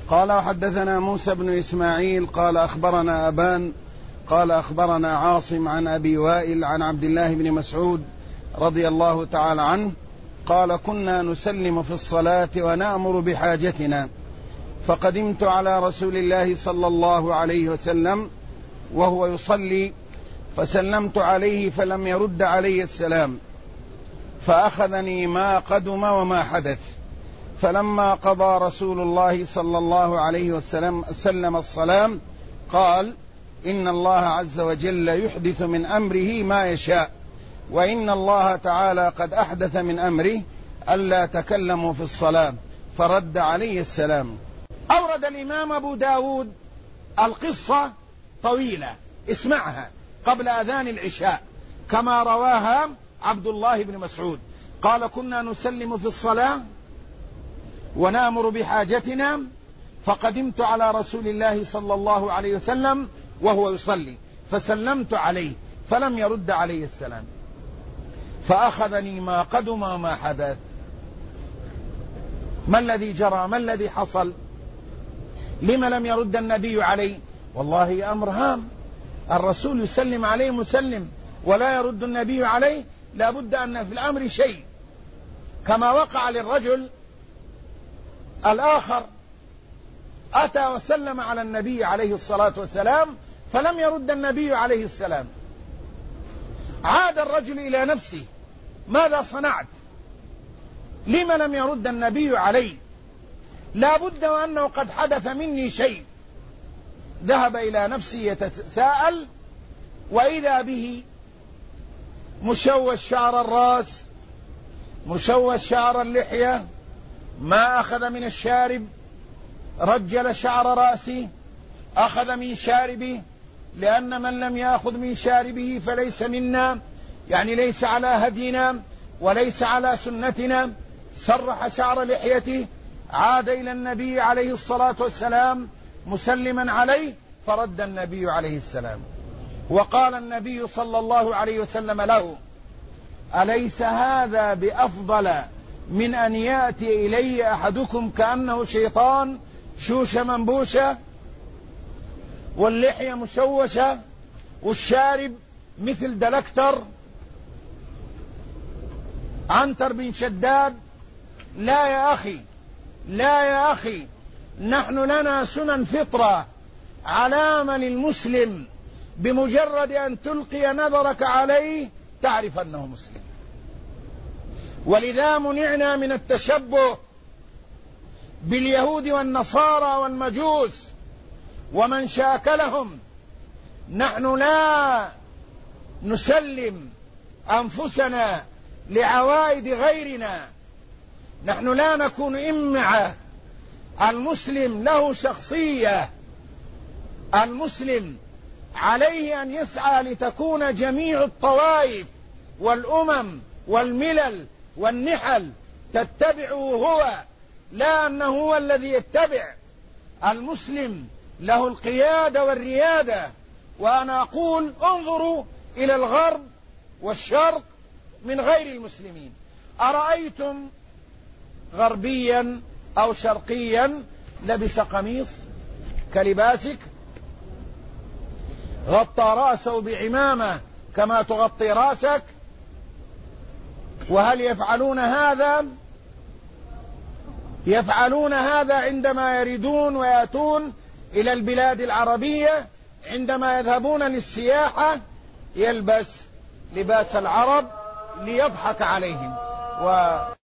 قال وحدثنا موسى بن إسماعيل قال أخبرنا أبان قال أخبرنا عاصم عن أبي وائل عن عبد الله بن مسعود رضي الله تعالى عنه قال كنا نسلم في الصلاة ونأمر بحاجتنا، فقدمت على رسول الله صلى الله عليه وسلم وهو يصلي فسلمت عليه فلم يرد علي السلام، فأخذني ما قدم وما حدث. فلما قضى رسول الله صلى الله عليه وسلم الصلاة قال إن الله عز وجل يحدث من أمره ما يشاء، وإن الله تعالى قد أحدث من أمره ألا تكلموا في الصلاة، فرد علي السلام. أورد الإمام أبو داود القصة طويلة، اسمعها قبل أذان العشاء كما رواها عبد الله بن مسعود. قال كنا نسلم في الصلاة ونأمر بحاجتنا، فقدمت على رسول الله صلى الله عليه وسلم وهو يصلي فسلمت عليه فلم يرد علي السلام، فأخذني ما قدم وما حدث. ما الذي جرى؟ ما الذي حصل؟ لما لم يرد النبي عليه؟ والله أمر هام، الرسول يسلم عليه مسلم ولا يرد النبي عليه، لا بد أن في الأمر شيء، كما وقع للرجل الآخر أتى وسلم على النبي عليه الصلاة والسلام فلم يرد النبي عليه السلام. عاد الرجل إلى نفسه، ماذا صنعت؟ لما لم يرد النبي علي؟ لا بد وأنه قد حدث مني شيء. ذهب إلى نفسه يتساءل، وإذا به مشوش شعر الرأس، مشوش شعر اللحية، ما أخذ من الشارب، رجل شعر رأسه، أخذ من شاربه، لأن من لم يأخذ من شاربه فليس منا، يعني ليس على هدينا وليس على سنتنا. سرح شعر لحيته، عاد إلى النبي عليه الصلاة والسلام مسلما عليه، فرد النبي عليه السلام، وقال النبي صلى الله عليه وسلم له: أليس هذا بأفضل من أن يأتي إلي أحدكم كأنه شيطان، شوشة منبوشة واللحية مشوشة والشارب مثل دلكتر عنتر بن شداد؟ لا يا أخي، لا يا أخي، نحن لنا سنن فطرة علامة للمسلم، بمجرد أن تلقي نظرك عليه تعرف أنه مسلم. ولذا منعنا من التشبه باليهود والنصارى والمجوس ومن شاكلهم. نحن لا نسلم أنفسنا لعوائد غيرنا، نحن لا نكون إمعة. المسلم له شخصية، المسلم عليه أن يسعى لتكون جميع الطوائف والأمم والملل والنحل تتبعه هو، لا أنه هو الذي يتبع. المسلم له القيادة والريادة. وأنا أقول انظروا إلى الغرب والشرق من غير المسلمين، أرأيتم غربيا أو شرقيا لبس قميص كلباسك، غطى رأسه بعمامة كما تغطي رأسك؟ وهل يفعلون هذا؟ يفعلون هذا عندما يريدون ويأتون إلى البلاد العربية، عندما يذهبون للسياحة يلبس لباس العرب ليضحك عليهم.